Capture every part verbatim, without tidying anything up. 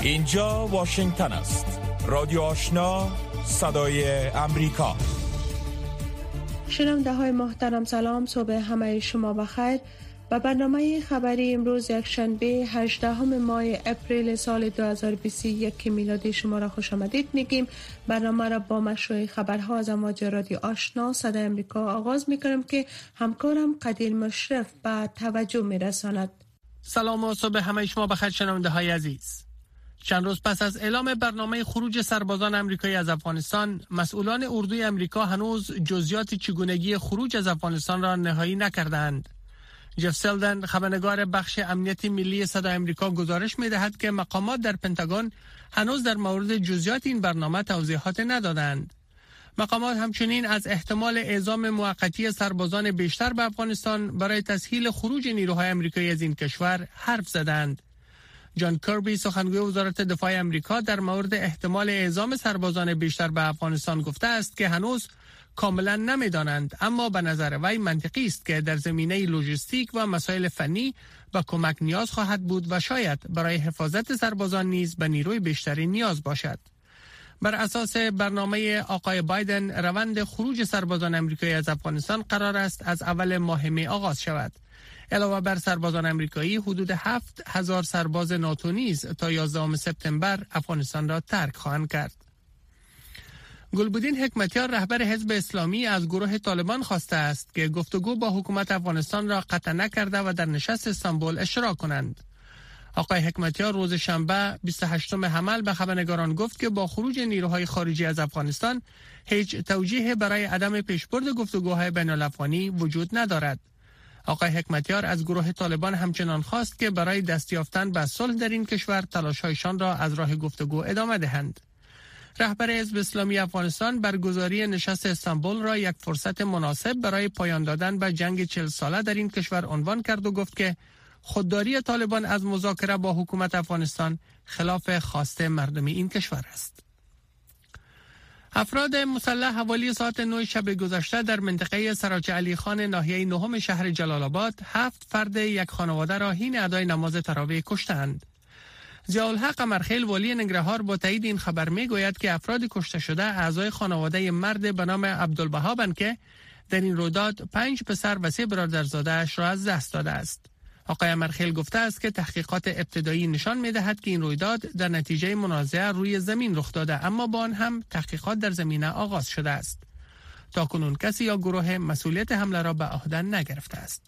اینجا واشنگتن است. رادیو آشنا، صدای امریکا. شنونده های محترم سلام، صبح همه شما بخیر. با برنامه خبری امروز یکشنبه هجدهم ماه اپریل سال دو هزار و بیست و یک میلادی شما را خوش آمدید میگیم. برنامه را با مشروع خبرها از امواج رادیو آشنا صدای امریکا آغاز میکنم که همکارم قدیر مشرف به توجه میرساند. سلام و صبح همه شما بخیر شنونده های عزیز. چند روز پس از اعلام برنامه خروج سربازان امریکایی از افغانستان، مسئولان اردوی امریکا هنوز جزئیات چگونگی خروج از افغانستان را نهایی نکردند. جف سلدن، خبرنگار بخش امنیت ملی صدای امریکا، گزارش می‌دهد که مقامات در پنتاگون هنوز در مورد جزئیات این برنامه توضیحات ندادند. مقامات همچنین از احتمال اعزام موقتی سربازان بیشتر به افغانستان برای تسهیل خروج نیروهای امریکایی از این کشور حرف زدند. جان کربی، سخنگوی وزارت دفاع امریکا، در مورد احتمال اعزام سربازان بیشتر به افغانستان گفته است که هنوز کاملا نمیدانند، اما به نظر وی منطقی است که در زمینه لوجستیک و مسائل فنی به کمک نیاز خواهد بود و شاید برای حفاظت سربازان نیز به نیروی بیشتری نیاز باشد. بر اساس برنامه آقای بایدن، روند خروج سربازان امریکایی از افغانستان قرار است از اول ماه می آغاز شود. علاوه بر سربازان امریکایی، حدود هفت هزار سرباز ناتو نیز تا یازدهم سپتامبر افغانستان را ترک خواهند کرد. گلبدین حکمتیار، رهبر حزب اسلامی، از گروه طالبان خواسته است که گفتگو با حکومت افغانستان را قطع نکرده و در نشست استانبول اشتراک کنند. آقای حکمتیار روز شنبه بیست و هشتم حمل به خبرنگاران گفت که با خروج نیروهای خارجی از افغانستان هیچ توجیه برای عدم پیشبرد گفتگوهای بین الافغانی وجود ندارد. آقای حکمتیار از گروه طالبان همچنان خواست که برای دست یافتن به صلح در این کشور تلاش‌هایشان را از راه گفتگو ادامه دهند. رهبر حزب اسلامی افغانستان برگزاری نشست استانبول را یک فرصت مناسب برای پایان دادن به جنگ چهل ساله در این کشور عنوان کرد و گفت که خودداری طالبان از مذاکره با حکومت افغانستان خلاف خواست مردم این کشور است. افراد مسلح حوالی ساعت نه شب گذشته در منطقه سراج علی خان ناحیه نهم شهر جلال آباد هفت فرد یک خانواده را حین ادای نماز تراویح کشتند. ضیاءالحق قمرخیل، والی ننگرهار، با تایید این خبر میگوید که افراد کشته شده اعضای خانواده مرد به نام عبدالبهاء که در این رویداد پنج پسر و سه برادرزاده‌اش را از دست داده است. آقای قمرخیل گفته است که تحقیقات ابتدایی نشان می‌دهد که این رویداد در نتیجه منازعه روی زمین رخ داده، اما با آن هم تحقیقات در زمینه آغاز شده است. تاکنون کسی یا گروه مسئولیت حمله را به عهده نگرفته است.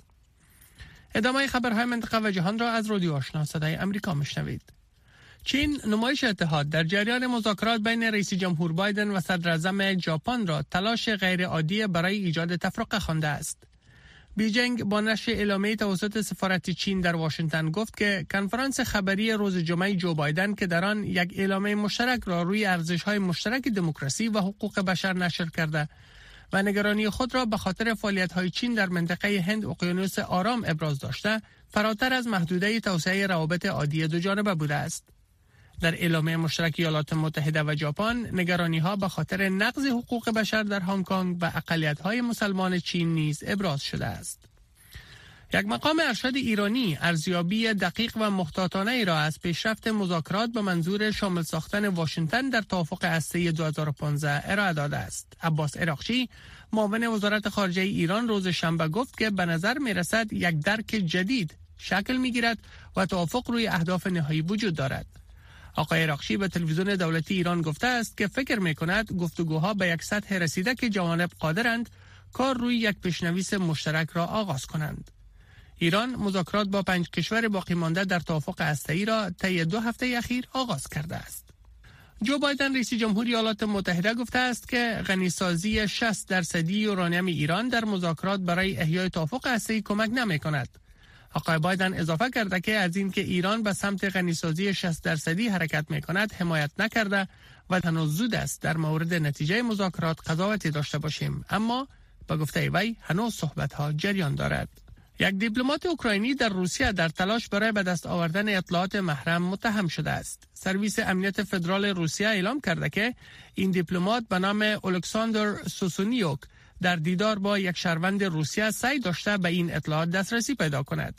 ادامه خبرهای منطقه و جهان را از رادیو آشنا صدای امریکا میشنوید. چین نمایش اتحاد در جریان مذاکرات بین رئیس جمهور بایدن و صدر اعظم ژاپن را تلاش غیر عادی برای ایجاد تفرقه خوانده است. بیجینگ با نشر اعلامیه توسط سفارت چین در واشنگتن گفت که کنفرانس خبری روز جمعه جو بایدن که در آن یک اعلامیه مشترک را روی ارزش‌های مشترک دموکراسی و حقوق بشر نشر کرده و نگرانی خود را به خاطر فعالیت‌های چین در منطقه هند اقیانوس آرام ابراز داشته، فراتر از محدوده توسعه روابط عادی دو جانبه بوده است. در اعلامیه مشترک ایالات متحده و ژاپن، نگرانی‌ها به خاطر نقض حقوق بشر در هنگ کنگ و اقلیت‌های مسلمان چین نیز ابراز شده است. یک مقام ارشد ایرانی ارزیابی دقیق و محتاطانه ای را از پیشرفت مذاکرات به منظور شامل ساختن واشنگتن در توافق هسته‌ای دو هزار و پانزده ارائه داده است. عباس عراقچی، معاون وزارت خارجه ایران، روز شنبه گفت که به نظر می‌رسد یک درک جدید شکل می‌گیرد و توافق روی اهداف نهایی وجود دارد. آقای عراقچی به تلویزیون دولتی ایران گفته است که فکر می‌کند گفتگوها به یک سطح رسیده که جوانب قادرند کار روی یک پیشنویس مشترک را آغاز کنند. ایران مذاکرات با پنج کشور باقی مانده در توافق هسته‌ای را طی دو هفته اخیر آغاز کرده است. جو بایدن، رئیس جمهور ایالات متحده، گفته است که غنیسازی شصت درصدی یورانیم ایران در مذاکرات برای احیای توافق هسته‌ای کمک نمی‌کند. آقای بایدن اضافه کرده که از این که ایران به سمت غنیسازی شصت درصدی حرکت می‌کند حمایت نکرده و هنوز زود است در مورد نتیجه مذاکرات قضاوتی داشته باشیم، اما با گفته وی هنوز صحبت‌ها جریان دارد. یک دیپلمات اوکراینی در روسیه در تلاش برای به دست آوردن اطلاعات محرم متهم شده است. سرویس امنیت فدرال روسیه اعلام کرده که این دیپلمات به نام الکساندر سوسونیوک در دیدار با یک شهروند روسیه سعی داشته به این اطلاعات دسترسی پیدا کند.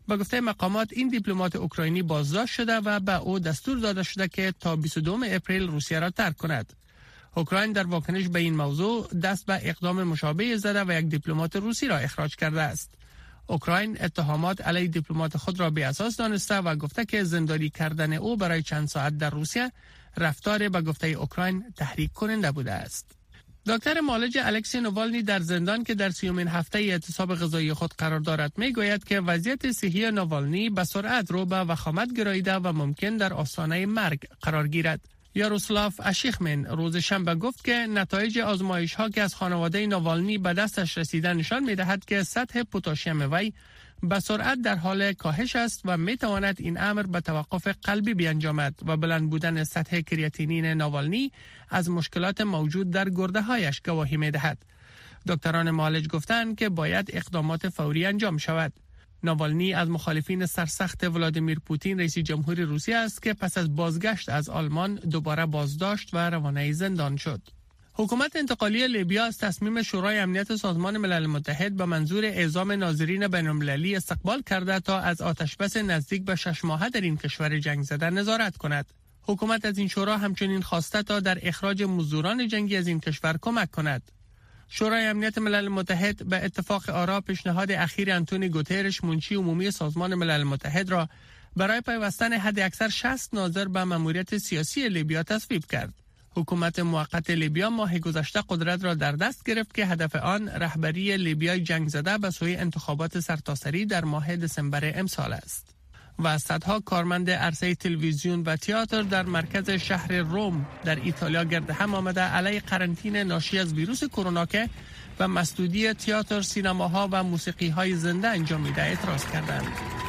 به گفته مقامات این دیپلمات اوکراینی بازداشت شده و به او دستور داده شده که تا بیست و دوم اپریل روسیه را ترک کند. اوکراین در واکنش به این موضوع دست به اقدام مشابه زده و یک دیپلمات روسی را اخراج کرده است. اوکراین اتهامات علیه دیپلمات خود را بی اساس دانسته و گفته که زندانی کردن او برای چند ساعت در روسیه رفتار به گفته اوکراین تحریک کننده بوده است. دکتر معالج الکسی نوالنی در زندان که در سیومین هفته اعتصاب غذایی خود قرار دارد میگوید که وضعیت صحی نوالنی به سرعت رو به وخامت گراییده و ممکن در آستانه مرگ قرار گیرد. یاروسلاف اشیخمن روز شنبه گفت که نتایج آزمایش ها که از خانواده نوالنی به دستش رسیده نشان می دهد که سطح پتاسیم وی به سرعت در حال کاهش است و می تواند این امر به توقف قلبی بیانجامد و بلند بودن سطح کریاتینین نوالنی از مشکلات موجود در گرده هایش گواهی می دهد. دکتران معالج گفتند که باید اقدامات فوری انجام شود. ناوالنی از مخالفین سرسخت ولادیمیر پوتین رئیس جمهور روسیه است که پس از بازگشت از آلمان دوباره بازداشت و روانه زندان شد. حکومت انتقالی لیبیا از تصمیم شورای امنیت سازمان ملل متحد به منظور اعزام ناظرین بین‌المللی استقبال کرده تا از آتشبس نزدیک به شش ماهه در این کشور جنگ زده نظارت کند. حکومت از این شورا همچنین خواسته تا در اخراج مزدوران جنگی از این کشور کمک کند. شورای امنیت ملل متحد به اتفاق آرا پیشنهاد اخیر انتونی گوترش منشی عمومی سازمان ملل متحد را برای پیوستن حداکثر شصت ناظر به ماموریت سیاسی لیبیا تصویب کرد. حکومت موقت لیبیا ماه گذشته قدرت را در دست گرفت که هدف آن رهبری لیبیای جنگ زده به سوی انتخابات سرتاسری در ماه دسامبر امسال است. و صدها کارمند عرصه تلویزیون و تئاتر در مرکز شهر روم در ایتالیا گرد هم آمده علیه قرنطینه ناشی از ویروس کرونا که و مسدودی تئاتر، سینماها و موسیقی‌های زنده انجام میده اعتراض کردند.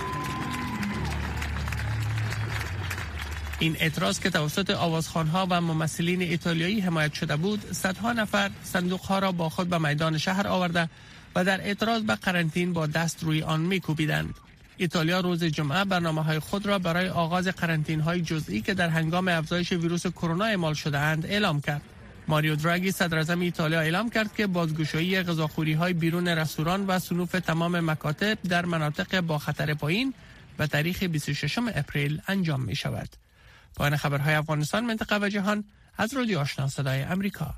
این اعتراض که توسط آوازخوان‌ها و ممثلین ایتالیایی حمایت شده بود، صدها نفر صندوق‌ها را با خود به میدان شهر آورده و در اعتراض به قرنطینه با دست روی آن می‌کوبیدند. ایتالیا روز جمعه برنامه‌های خود را برای آغاز قرنطینه‌های جزئی که در هنگام افزایش ویروس کرونا اعمال شده‌اند اعلام کرد. ماریو دراگی صدراعظم ایتالیا اعلام کرد که بازگشایی غذاخوری‌های بیرون رستوران و صنوف تمام مکاتب در مناطق با خطر پایین به تاریخ بیست و ششم اپریل انجام می‌شود. پایان خبرهای افغانستان، منطقه و جهان از رادیو آشنا صدای امریکا.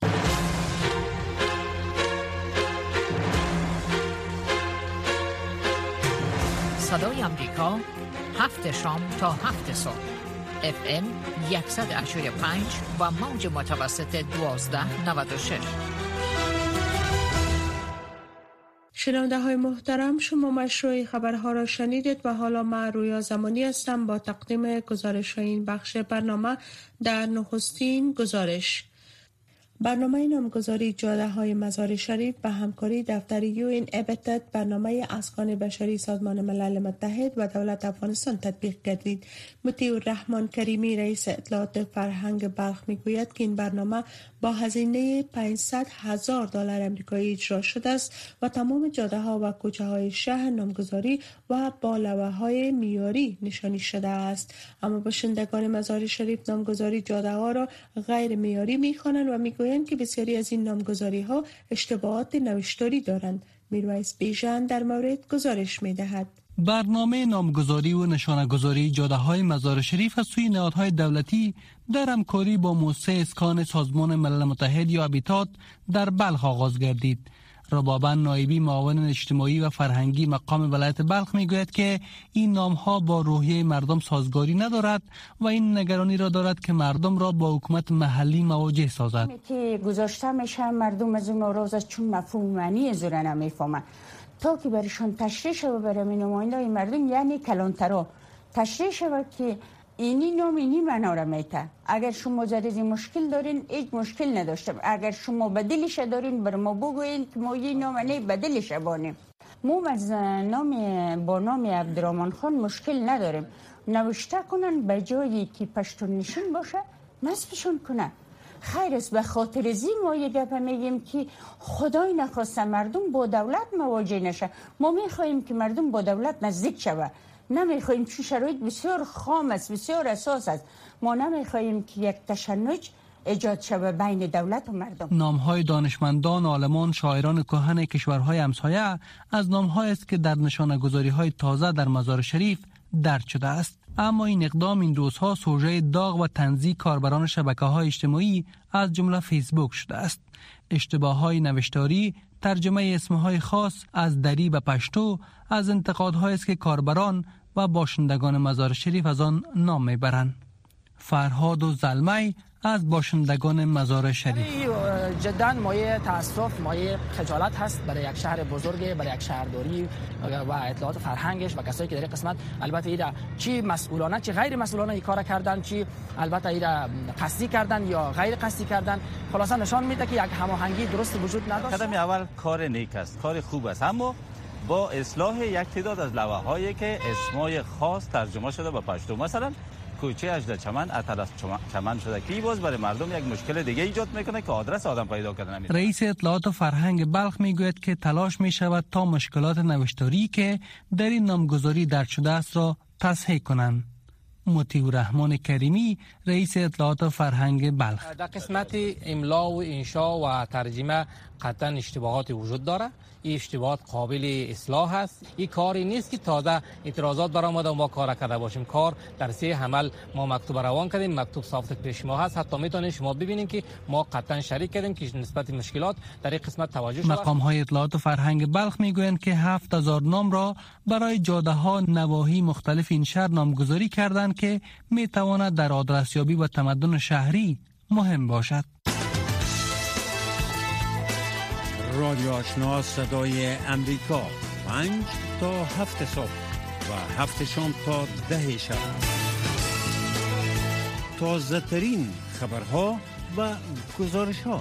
صدای امریکا، هفت شام تا هفت صبح، اف ام صد و هشتاد و پنج و موج متوسط دوازده نود و شش. شنونده های محترم، شما مشروع خبرها را شنیدید و حالا من رویا زمانی هستم با تقدیم گزارش این بخش برنامه. در نخستین گزارش، برنامه نامگذاری جاده های مزار شریف به همکاری دفتر یو این ابتد برنامه اسکان بشری سازمان ملل متحد و دولت افغانستان تطبیق گردید. مطیع الرحمن کریمی رئیس اطلاعات فرهنگ بلخ میگوید که این برنامه با هزینه پانصد هزار دلار آمریکایی اجرا شده است و تمام جاده ها و کوچه های شهر نامگذاری و با لوحه های معیاری نشانی شده است. اما باشندگان مزار شریف نامگذاری جاده ها را غیر معیاری می‌خوانند و میگویند که بسیاری از این نامگذاری ها اشتباهات نوشتاری دارند. میرویس بیژن در مورد گزارش می‌دهد. برنامه نامگذاری و نشانه‌گذاری جاده‌های مزار شریف از سوی نهادهای دولتی در همکاری با موسسه اسکان سازمان ملل متحد یا هابیتات در بلخ آغاز گردید. ربابن نایبی معاون اجتماعی و فرهنگی مقام ولایت بلخ میگوید که این نامها با روحیه مردم سازگاری ندارد و این نگرانی را دارد که مردم را با حکومت محلی مواجه سازد. که گذاشته میشه مردم از اون ناراض چون مفهوم معنی از اون نمیفهمند تا که برشان تشریح شود برای نمایندای مردم، یعنی کلانترا تشریح شود که اینی نام اینی معنا را میته. اگر شما جدیدی مشکل دارین هیچ مشکل نداشتم، اگر شما بدلش دارین بر ما بگوین که ما این نام نه بدلش بانیم. ما از نام با نام عبدالرحمن خان مشکل نداریم، نوشته کنن به جایی که پشتون نشین باشه نصبشون کنن. خیر است، به خاطر زی ما یه گپ میگیم که خدای نخواسته مردم با دولت مواجه نشه. ما میخواهیم که مردم با دولت نزدیک شود، نمیخواهیم چون شرایط بسیار خام است، بسیار اساس است. ما نمیخواهیم که یک تشنج ایجاد شده بین دولت و مردم. نام‌های دانشمندان، عالمان، شاعران کهن کشورهای همسایه از نام‌هایی است که در نشانه‌گذاری‌های تازه در مزار شریف درج شده است. اما این اقدام این روزها سوژه داغ و طنزی کاربران شبکه‌های اجتماعی از جمله فیسبوک شده است. اشتباه‌های نوشتاری، ترجمه اسمهای خاص از دری به پشتو از انتقادهایی است که کاربران و باشندگان مزار شریف از آن نام میبرند. فرهاد و زلمی از باشندگان مزار شریف: جدا مایه تاسف، مایه خجالت هست برای یک شهر بزرگ، برای یک شهرداری و اطلاعات فرهنگش و کسایی که در این قسمت البته ایرا چی مسئولانه چی غیر مسئولانه این کار کردن، چی البته ایرا قصدی کردن یا غیر قصدی کردن، خلاصا نشان میده که یک هماهنگی درست وجود نداشت. قدم اول کار نیک است، کار خوب است، اما با اصلاح یک تعداد از لوحه‌هایی که اسمای خاص ترجمه شده به پشتو، مثلا کوچه اژدر چمن اطلس چمن شده که باز برای مردم یک مشکل دیگه ایجاد میکنه که آدرس آدم پیدا کردن نمیشه. رئیس اطلاعات و فرهنگ بلخ میگوید که تلاش میشود تا مشکلات نوشتاری که در این نامگذاری درج شده است را تصحیح کنند. مطیع الرحمن کریمی، رئیس اطلاعات و فرهنگ بلخ: در قسمت املا و انشا و ترجمه قطعا اشتباهات وجود داره. این اشتباهات قابل اصلاح است. این کاری نیست که تازه اعتراضات برآمده و ما کار کرده باشیم. کار در سه عمل ما مکتوب روان کردیم، مکتوب صافت پیش ما هست. حتی میتونید شما ببینید که ما قطعا شریک کردیم که نسبت مشکلات در این قسمت توجه شده. مقام های اطلاعات و فرهنگ بلخ میگویند که هفت هزار نام را برای جاده ها نواحی مختلف این شهر نامگذاری کردند که میتواند در آدرسیابی و تمدن شهری مهم باشد. رادیو آشنا صدای امریکا، پنج تا هفت صبح و هفت شام تا ده شب. تازه ترین خبرها و گزارش ها.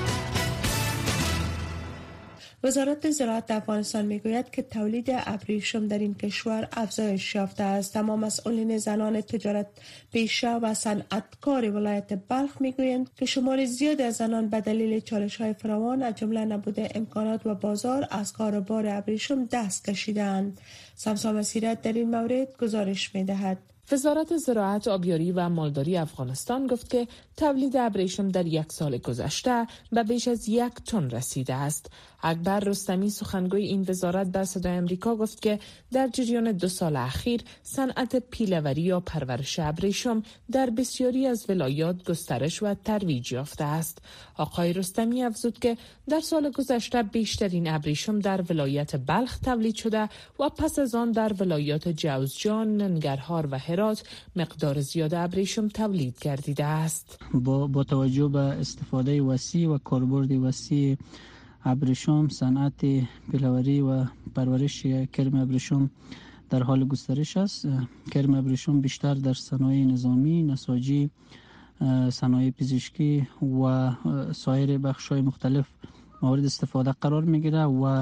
وزارت زراعت افغانستان میگوید که تولید ابریشم در این کشور افزایش یافته است. اما مسئولین زنان تجارت پیشه و صنعتکار ولایت بلخ میگویند که شمار زیاد از زنان به دلیل چالش‌های فراوان از جمله نبود امکانات و بازار از کاروبار ابریشم دست کشیدند. سمسا مسیرت در این مورد گزارش میدهد. وزارت زراعت، آبیاری و مالداری افغانستان گفت که تولید ابریشم در یک سال گذشته به بیش از یک تن رسیده است. اکبر رستمی، سخنگوی این وزارت، در صدای امریکا گفت که در جریان دو سال اخیر صنعت پیله‌وری یا پرورش ابریشم در بسیاری از ولایات گسترش و ترویج یافته است. آقای رستمی افزود که در سال گذشته بیشترین ابریشم در ولایت بلخ تولید شده و پس از آن در ولایات جوزجان، ننگرهار و هرات مقدار زیاد ابریشم تولید گردیده است. با با توجه به استفاده وسیع و کاربرد وسیع ابریشم، صنعت پیله‌وری و پرورش کرم ابریشم در حال گسترش است. کرم ابریشم بیشتر در صنایع نظامی، نساجی، صنایع پزشکی و سایر بخش‌های مختلف مورد استفاده قرار می‌گیرد و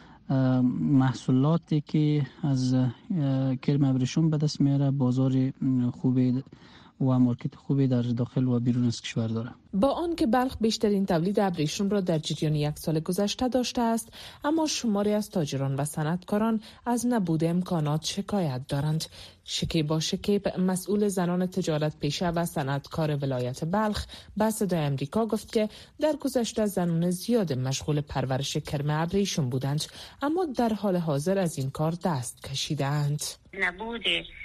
محصولاتی که از کرم ابریشم به دست میاره بازار خوبی و مارکت خوبی در داخل و بیرون از کشور داره. با آنکه بلخ بیشترین تولید ابریشم را در جریان یک سال گذشته داشته است، اما شماری از تاجران و صنعتکاران از نبود امکانات شکایت دارند. شکیبا شکیب، مسئول زنان تجارت پیشه و صنعتکار ولایت بلخ، به صدای امریکا گفت که در گذشته زنان زیاد مشغول پرورش کرم ابریشم بودند، اما در حال حاضر از این کار دست کشیدند. نبود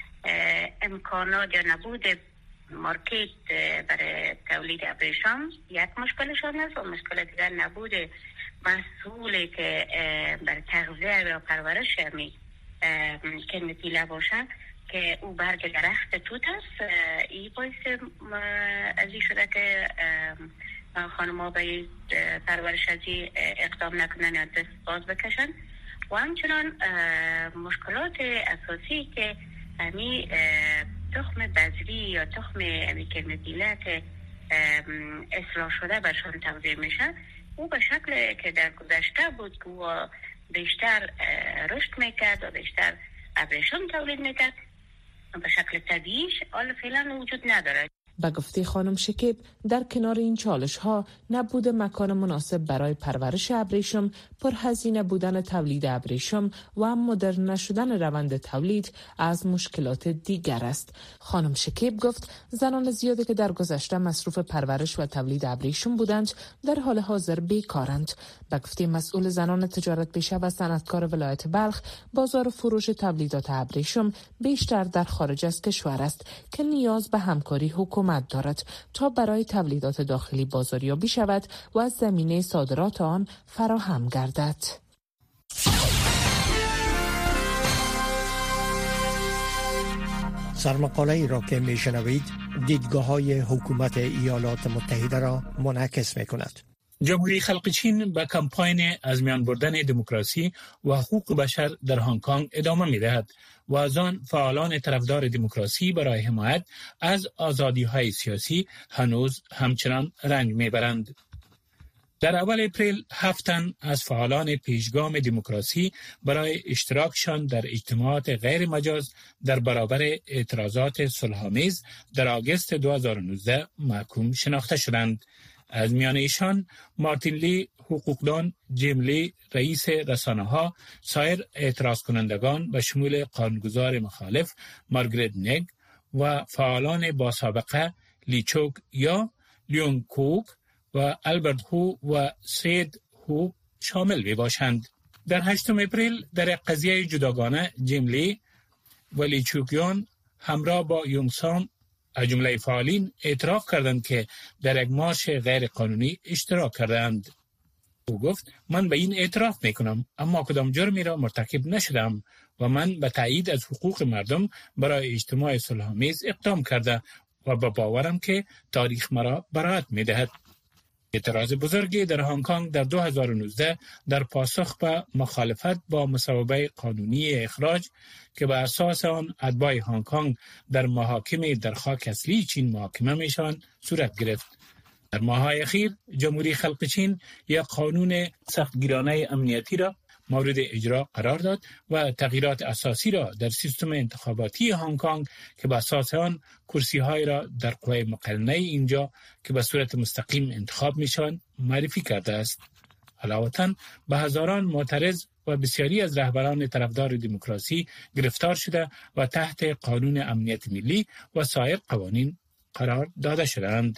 امکانات یا نبود مارکت برای تولید ابریشم یک مشکلشان است و مشکل دیگر نبود مسئولی که برای تغذیه و پرورش می کرم پیله باشه که او برگ درخت توت است. این باعث از این شده که خانم‌ها به پرورش از این اقدام نکنن یا دست باز بکشن و همچنان مشکلات اساسی که همی تخم بذری یا تخم همی کرم پیله که اصلاح شده برشان توزیع میشه، او به شکل که در گذشته بود که او بیشتر رشد میکرد و بیشتر ابریشم تولید میکرد به شکل طبیعیش حال فعلا وجود نداره. به گفته خانم شکیب در کنار این چالش ها نبود مکان مناسب برای پرورش ابریشم، پرهزینه بودن تولید ابریشم و مدرن نشدن روند تولید از مشکلات دیگر است. خانم شکیب گفت زنان زیادی که در گذشته مصروف پرورش و تولید ابریشم بودند در حال حاضر بیکارند. به گفته مسئول زنان تجارت پیشه و صنعتکار ولایت بلخ، بازار فروش تولیدات ابریشم بیشتر در خارج از کشور است که نیاز به همکاری حکومت دارد تا برای تولیدات داخلی بازاریابی شود و از زمینه صادرات آن فراهم گردد. سرمقاله ای را که می شنوید دیدگاه های حکومت ایالات متحده را منعکس می کند. جمهوری خلق چین به کمپاین از میان بردن دموکراسی و حقوق بشر در هنگ کنگ ادامه می دهد و از آن فعالان طرفدار دموکراسی برای حمایت از آزادی‌های سیاسی هنوز همچنان رنج می برند. در اول اپریل هفت تن از فعالان پیشگام دموکراسی برای اشتراکشان در اجتماعات غیر مجاز در برابر اعتراضات صلح‌آمیز در آگوست دو هزار و نوزده محکوم شناخته شدند. از میان ایشان مارتین لی حقوقدان، جیم لی رئیس رسانه‌ها، سایر اعتراض کنندگان به شمول قانونگذار مخالف مارگرت نگ و فعالان با سابقه لی چوک یا لیون کوک و البرت هو و سید هو شامل می باشند. در هشتم اپریل در قضیه جداگانه جیم لی و لی چوکیان همراه با یونگ سام از جمله فعالین اعتراف کردند که در یک مارش غیر قانونی اشتراک کردند. او گفت من به این اعتراف میکنم، اما کدام جرمی را مرتکب نشدم و من به تایید از حقوق مردم برای اجتماع صلح‌آمیز اقدام کرده و به باورم که تاریخ مرا براءت میدهد. اعتراض بزرگی در هنگ کنگ در دو هزار و نوزده در پاسخ به مخالفت با مصوبه قانونی اخراج که به اساس آن اتباع هنگ کنگ در محاکم در خاک اصلی چین محاکمه میشوند صورت گرفت. در ماه‌های اخیر جمهوری خلق چین یک قانون سختگیرانه امنیتی را مورد اجرا قرار داد و تغییرات اساسی را در سیستم انتخاباتی هنگ کنگ که به اساس آن کرسی‌های را در قوه مقننه اینجا که به صورت مستقیم انتخاب میشوند معرفی کرده است. علاوه به هزاران معترض و بسیاری از رهبران طرفدار دموکراسی گرفتار شده و تحت قانون امنیت ملی و سایر قوانین قرار داده شدند.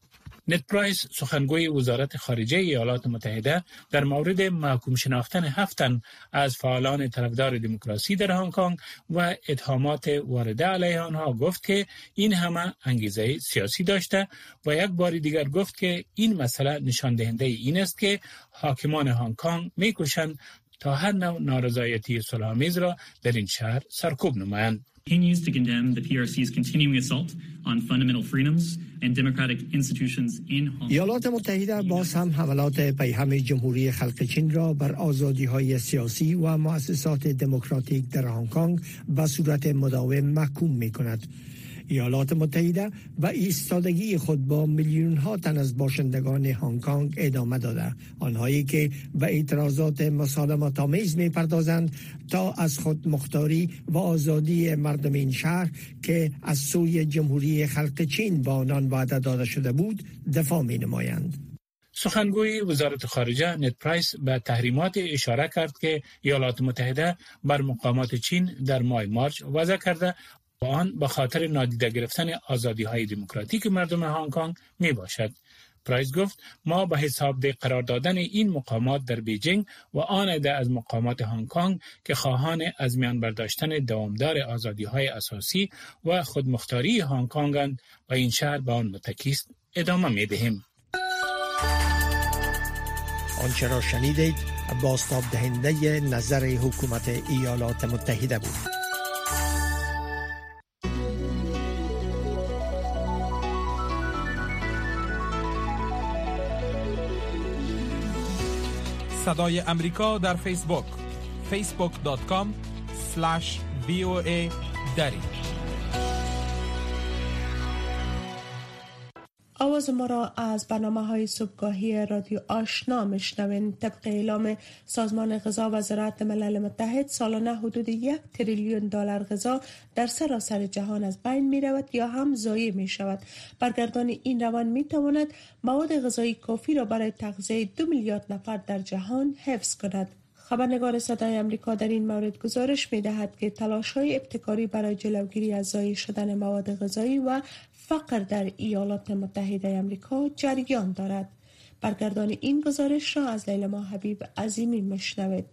نت پرایس سخنگوی وزارت خارجه ایالات متحده در مورد محکوم شناختن هفت تن از فعالان طرفدار دموکراسی در هنگ کنگ و اتهامات وارده علیه آنها گفت که این همه انگیزه سیاسی داشته و یک بار دیگر گفت که این مسئله نشان دهنده این است که حاکمان هنگ کنگ می‌کوشند تا هر نوع نارضایتی صلح‌آمیز را در این شهر سرکوب نمایند. continues to condemn the P R C's continuing assault on fundamental freedoms and democratic institutions in Hong Kong. ایالات متحده باز هم حملات پیهم جمهوری خلق چین را بر آزادی‌های سیاسی و مؤسسات دموکراتیک در هنگ کنگ به صورت مداوم محکوم می‌کند. ایالات متحده به ایستادگی خود با میلیون ها تن از باشندگان هنگ کنگ ادامه داده، آنهایی که به اعتراضات مسالمت آمیز می پردازند تا از خود مختاری و آزادی مردم این شهر که از سوی جمهوری خلق چین با آنان وعده داده شده بود دفاع می نمایند. سخنگوی وزارت خارجه نت پرایس به تحریمات اشاره کرد که ایالات متحده بر مقامات چین در ماه مارچ وضع کرده و آن به خاطر نادیده گرفتن آزادی‌های دموکراتیک مردم هنگ کنگ می باشد. پرایس گفت ما به حساب ده قرار دادن این مقامات در بیجینگ و آن عده از مقامات هنگ کنگ که خواهان از میان برداشتن دوامدار آزادی‌های اساسی و خودمختاری هنگ کنگند و این شهر به آن متکی است ادامه می دهیم. آنچه را شنیدید بازتاب دهنده نظر حکومت ایالات متحده بود. صدای امریکا در فیسبوک فیسبوک دات کام اسلش وی او ای دری. آواز ما را از برنامه های صبحگاهی رادیو آشنا میشنوین. طبق اعلام سازمان غذا و زراعت ملل متحد سالانه حدود یک تریلیون دلار غذا در سراسر جهان از بین می رود یا هم ضایع می شود. برگردان این روند می تواند مواد غذایی کافی را برای تغذیه دو میلیارد نفر در جهان حفظ کند. خبرنگار صدای آمریکا در این مورد گزارش می دهد که تلاش‌های ابتکاری برای جلوگیری از ضایع شدن مواد غذایی و فقر در ایالات متحده آمریکا جریان دارد. برگردان این گزارش را از لیلا حبیب عظیمی میشنوید.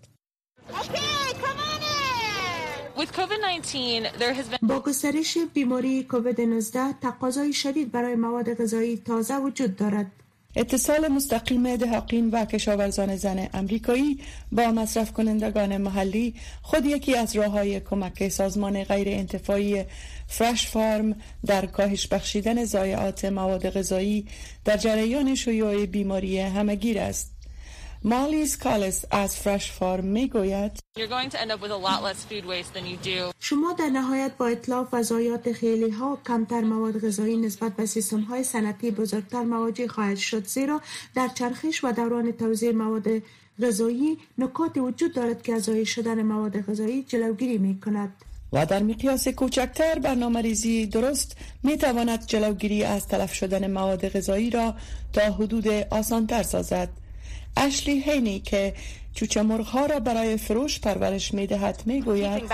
با گسترش بیماری کووید نوزده تقاضای شدید برای مواد غذایی تازه وجود دارد. اتصال مستقیم دهقین و کشاورزان زن امریکایی با مصرف کنندگان محلی خود یکی از راه‌های کمک سازمان غیر انتفاعی فرش فارم در کاهش بخشیدن ضایعات مواد غذایی در جریان شیوع بیماری همه‌گیر است. مالی اسکالس از فرش فارم می گوید شما در نهایت با اتلاف و ضایعات خیلی ها کمتر مواد غذایی نسبت به سیستم های صنعتی بزرگتر مواجه خواهد شد، زیرا در چرخش و دوران توزیع مواد غذایی نکات وجود دارد که از ضایع شدن مواد غذایی جلوگیری می کند و در مقیاس کوچکتر برنامه‌ریزی درست می تواند جلوگیری از تلف شدن مواد غذایی را تا حدود آسان‌تر سازد. اشلی هینی که چوچه مرغ‌ها را برای فروش پرورش می‌دهد می‌گوید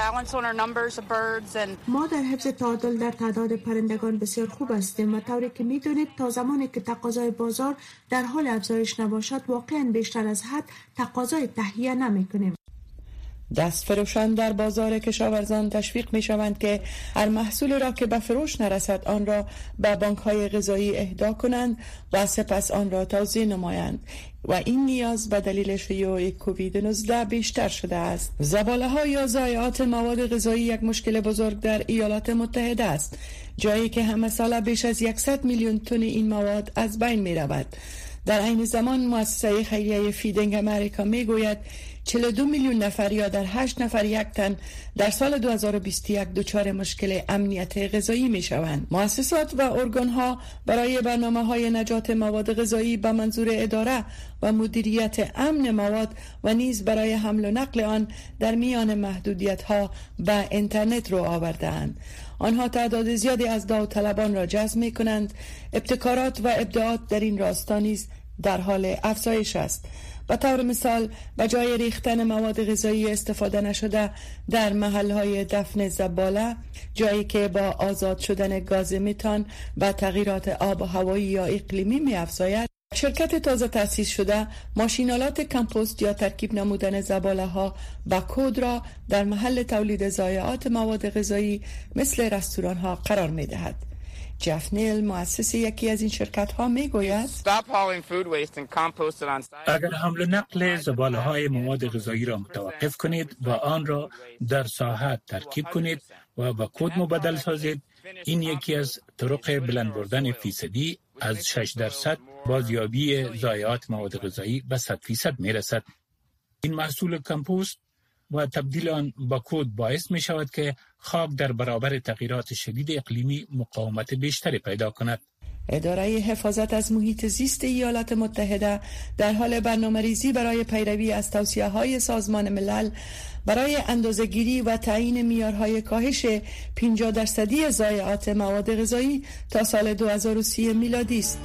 ما در حفظ تعادل در تعداد پرندگان بسیار خوب هستیم و طوری که می‌دونید تا زمانی که تقاضای بازار در حال افزایش نباشد واقعاً بیشتر از حد تقاضای تهیه نمی‌کنیم. دست فروشان در بازار کشاورزان تشویق می شوند که هر محصول را که به فروش نرسد آن را به بانک های غذایی اهدا کنند و سپس آن را توزیع نمایند و این نیاز به دلیل شیوع کووید نوزده بیشتر شده است. زباله ها یا ضایعات مواد غذایی یک مشکل بزرگ در ایالات متحده است، جایی که همه ساله بیش از صد میلیون تن این مواد از بین می رود. در عین زمان مؤسسه خیریه فیدینگ امریکا می گوید چهل و دو میلیون نفر یا در هشت نفر یک تن در سال دو هزار و بیست و یک دچار مشکل امنیت غذایی می شوند. مؤسسات و ارگان ها برای برنامه های نجات مواد غذایی به منظور اداره و مدیریت امن مواد و نیز برای حمل و نقل آن در میان محدودیت ها به اینترنت رو آورده‌اند. آنها تعداد زیادی از داوطلبان را جذب می کنند. ابتکارات و ابداعات در این راستا نیز در حال افزایش است. به طور مثال به جای ریختن مواد غذایی استفاده نشده در محل‌های دفن زباله، جایی که با آزاد شدن گاز متان و تغییرات آب و هوایی یا اقلیمی می‌افزاید، شرکت تازه تأسیس شده ماشینالات کمپوست یا ترکیب نمودن زباله ها با کود را در محل تولید ضایعات مواد غذایی مثل رستوران ها قرار می دهد. جف نیل مؤسس یکی از این شرکت ها می گوید اگر حمل و نقل زباله های مواد غذایی را متوقف کنید و آن را در ساحت ترکیب کنید و با کود مبدل سازید، این یکی از طرق بلند بردن فیصدی از شش درصد بازیابی ضایعات مواد غذایی به صد فیصد می رسد. این محصول کمپوست و تبدیل آن با کود باعث می شود که خاک در برابر تغییرات شدید اقلیمی مقاومت بیشتری پیدا کند. اداره حفاظت از محیط زیست ایالات متحده در حال برنامه‌ریزی برای پیروی از توصیه‌های سازمان ملل برای اندازه‌گیری و تعیین معیارهای کاهش پنجاه درصدی ضایعات مواد غذایی تا سال دو هزار و سی میلادی است.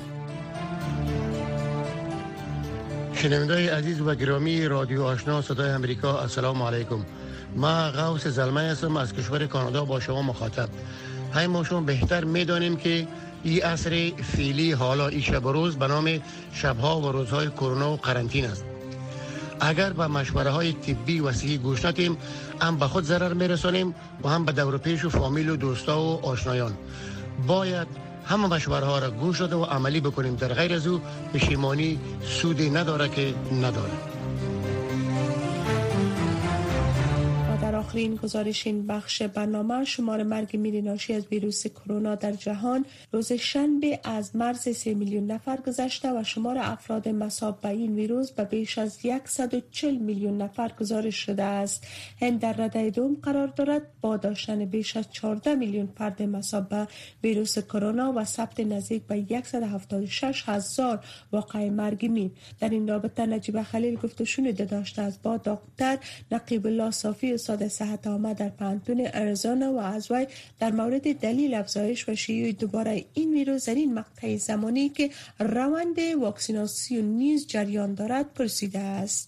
شنونده‌های عزیز و گرامی رادیو آشنا صدای امریکا، السلام علیکم. ما غوث زلمه هستم از کشور کانادا با شما مخاطب. همه ما شما بهتر می‌دانیم که این عصر فعلی حالا این شب و روز به نام شب‌ها و روزهای کرونا و قرنطینه است. اگر به مشوره‌های طبی و صحی گوش ندیم، هم به خود ضرر می‌رسانیم و هم به دور و پیش و فامیل و دوستا و آشنایان. باید همه مشوره‌ها را گوش داده و عملی بکنیم، در غیر از او پشیمانی سودی نداره که نداره. آخرین گزارش این بخش برنامه شمار مرگ میری ناشی از ویروس کرونا در جهان روز شنبه از مرز سه میلیون نفر گذشته و شمار افراد مصاب به این ویروس به بیش از صد و چهل میلیون نفر گزارش شده است. هند در رده دوم قرار دارد با داشتن بیش از چهارده میلیون فرد مصاب به ویروس کرونا و ثبت نزدیک به صد و هفتاد و شش هزار واقعه مرگ میر. در این رابطه نجیب خلیل گفت شنیده داشته است با دکتر نقیب الله صافی استاد صحت عامه در پانتون اریزونا و از وی در مورد دلیل افزایش و شیوع دوباره این ویروس در این مقطع زمانی که روند واکسیناسیون نیز جریان دارد پرسیده است.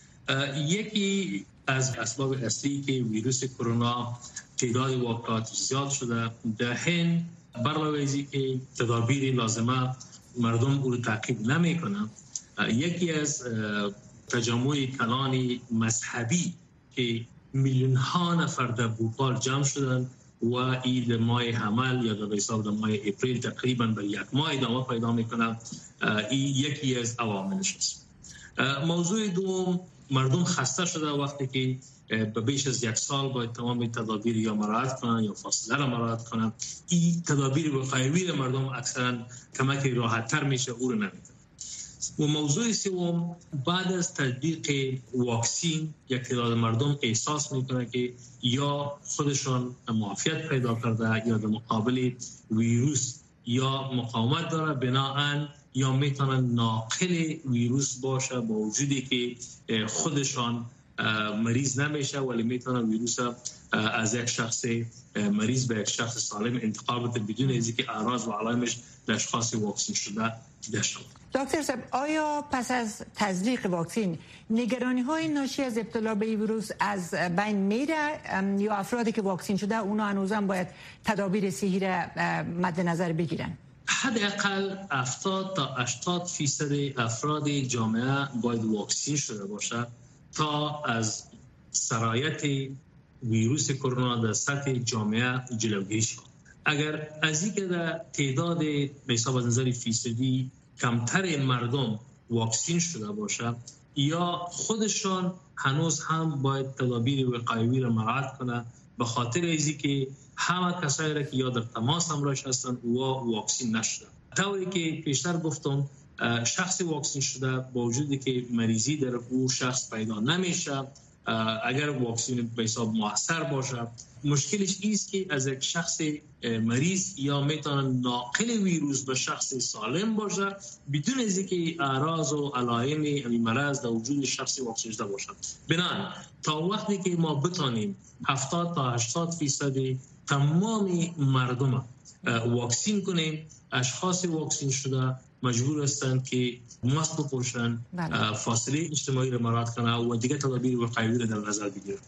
یکی از اسباب اصلی که ویروس کرونا تعداد واقعات زیاد شده در هند برعلاوه از اینکه تدابیر لازمه مردم او رو تعقیب نمیکنن، یکی از تجمع کلان مذهبی که میلیون ها نفر در بوپال جمع شدن و این ماه حمل یا در حساب در ماه اپریل تقریبا به یک ماه ادامه پیدا میکنه، این یکی از عواملش است. موضوع دوم، مردم خسته شده وقتی که به بیش از یک سال باید تمام تدابیر یا مراعات کنن یا فاصله را مراعات کنن. این تدابیر وقایوی مردم اکثرا کمک راحت تر میشه، او رو نمیکنه. و موضوع سوم، بعد از تطبیق واکسین یک تعداد مردم احساس میکنه که یا خودشان معافیت پیدا کرده یا در مقابل ویروس یا مقاومت داره، بناهن یا میتونن ناقل ویروس باشه با وجودی که خودشان مریض نمیشه، ولی میتونن ویروس از یک شخص مریض به یک شخص سالم انتقال بده بدون از اینکه اعراض و علائمش در اشخاص واکسین شده داشته باشه. دکتر صاحب، آیا پس از تزریق واکسین نگرانی های ناشی از ابتلا به این ویروس از بین میره یا افرادی که واکسین شده اونا هنوزم باید تدابیر صحی را مد نظر بگیرن؟ حداقل هفتاد تا هشتاد فیصد افراد جامعه باید واکسین شده باشه تا از سرایت ویروس کرونا در سطح جامعه جلوگیری شود. اگر از اینکه در تعداد به حساب از نظر فیصدی کمتر مردم واکسین شده باشه یا خودشان هنوز هم باید تدابیر وقایوی را مراعات کنه، به خاطر ازی که همه کسایی را که یا در تماس همراهش هستن و واکسین نشدن. طوری که پیشتر گفتم، شخص واکسین شده با وجودی که مریضی در او شخص پیدا نمیشه، اگر واکسین به حساب موثر باشه، مشکلش ایست که از یک شخص مریض یا میتونه ناقل ویروس به شخص سالم باشه بدون از اینکه اعراض و علائم این مرض در وجود شخص واکسین شده باشه. بنابراین تا وقتی که ما بتونیم هفتاد تا هشتاد فیصد تمام مردم واکسین کنیم، اشخاص واکسین شده مجبور هستند که ماسک بپوشن، فاصله اجتماعی را مراعات کنند و دیگه تدابیر وقایوی را در نظر بگیرند.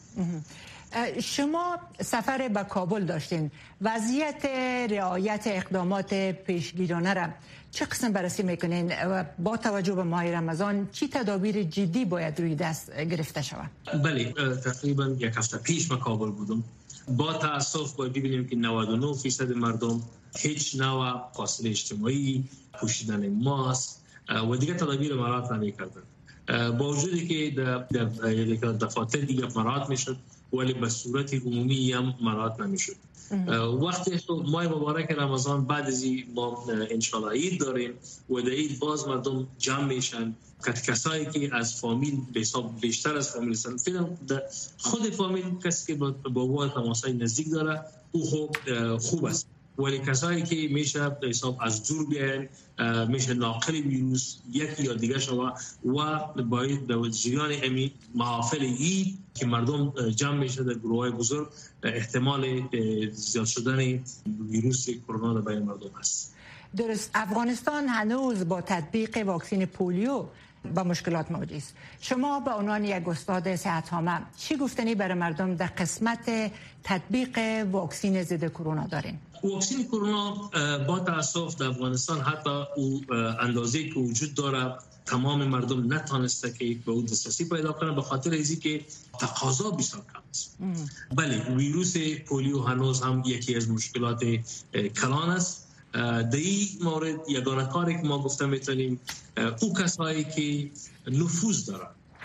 شما سفر به کابل داشتین، وضعیت رعایت اقدامات پیشگیرانه را چه قسم بررسی میکنین و با توجه به ماه رمضان چی تدابیر جدی باید روی دست گرفته شود؟ بله، تقریبا یک هفته پیش من کابل بودم. با تاسف باید ببینیم که نود و نه فیصد مردم هیچ نوع فاصله اجتماعی، پوشیدن ماسک و دیگه تدابیر مراعات نمی‌کردند. با وجودی که در دفاتر دیگه مراعات میشد ولی به صورت عمومی هم مراعات نمیشد. وقتی ماه مبارک رمضان بعد از این ما انشالله عید داریم و در عید باز مردم جمع میشن، کسایی که از فامیل به حساب بیشتر از فامیل هستن، فیلم خود فامیل کسی که با با تماسای نزدیک داره او خوب خوب است، ولی کسایی که میشه به حساب از دور بیان، میشه ناقل ویروس یکی یا دیگه شوا و باید در جریان امی محافل عید که مردم جمع میشه در گروه‌های بزرگ، احتمال زیاد شدن ویروس کرونا در بین مردم است. درست. افغانستان هنوز با تطبیق واکسن پولیو با مشکلات مواجه است. شما به عنوان یک استاد صحت عامه چی گفتنی برای مردم در قسمت تطبیق واکسن ضد کرونا دارین؟ واکسن کرونا با تاسف در افغانستان حتی او اندازه‌ای که وجود داره تمام مردم نتونسته که به اون دسترسی پیدا کنن به خاطر اینکه که تقاضا بسیار کم است. بله، ویروس پولیو هنوز هم یکی از مشکلات کلان است. در این مورد یگانه کاری که ما گفته میتونیم او کسایی که نفوذ دارن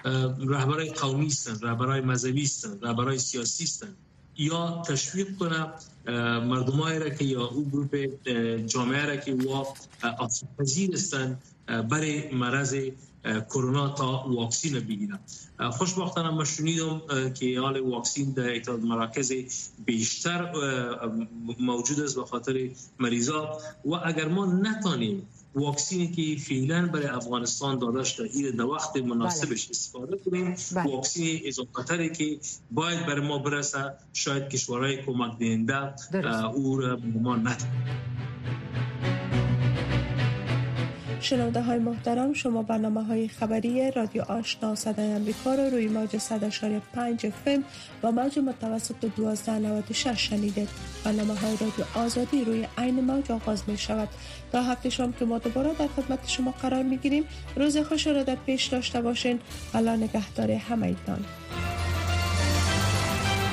رهبرای قومی هستند، رهبرای مذهبی هستند، رهبرای سیاسی هستند، یا تشویق کنه مردمایی را که یا او گروه جامعه را که وا آسیب‌پذیر هستند برای مرض کرونا تا واکسین بگیرن. خوشبختانه ما شنیدم که حال واکسین در اتحاد مراکز بیشتر موجود است به خاطر مریضا و اگر ما نتانیم واکسینی که فعلا برای افغانستان داده شده این در وقت مناسبش استفاده کنیم، واکسین اضافه‌تری که باید برای ما برسه شاید کشورهای کمک دهنده او را به ما ندهند. شنونده های محترم، شما برنامه های خبری رادیو آشنا صدای امریکا را روی موج صد و پنج اف ام و موج متوسط دوازده نود و شش شنیدید. برنامه های رادیو آزادی روی عین موج آغاز می شود. تا هفته شام که ما دوباره در خدمت شما قرار می گیریم. روز خوش را در پیش داشته باشین. الله نگهدار همه ایتان.